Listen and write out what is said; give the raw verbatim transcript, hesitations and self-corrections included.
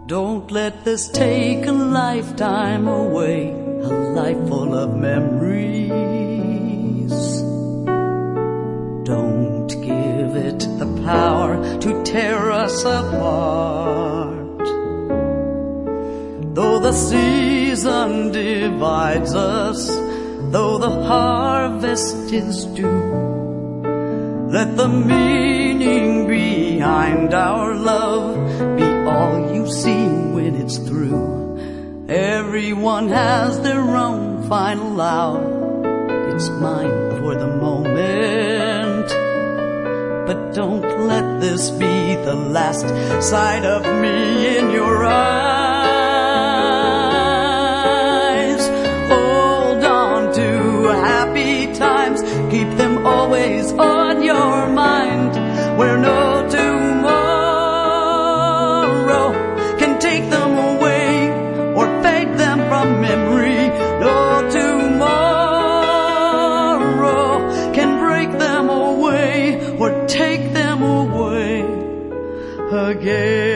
Don't let this take a lifetime away, a life full of memories. Don't give it the power to tear us apart. Though the season divides us, though the harvest is due, let the meaning behind our love be all you see when it's through. Everyone has their own final hour. It's mine for the moment. But don't let this be the last sight of me in your eyes. Hold on to happy times. Keep them always on your mind, where no tomorrow can take them away or fade them from memory. No tomorrow can break them away or take them away again.